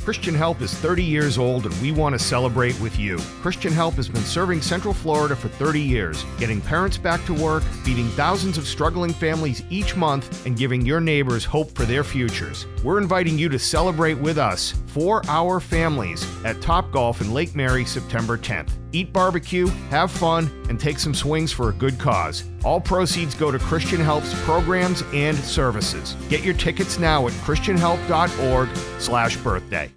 Christian Help is 30 years old and we want to celebrate with you. Christian Help has been serving Central Florida for 30 years, getting parents back to work, feeding thousands of struggling families each month, and giving your neighbors hope for their futures. We're inviting you to celebrate with us for our families at Topgolf in Lake Mary, September 10th. Eat barbecue, have fun, and take some swings for a good cause. All proceeds go to Christian Help's programs and services. Get your tickets now at christianhelp.org/birthday.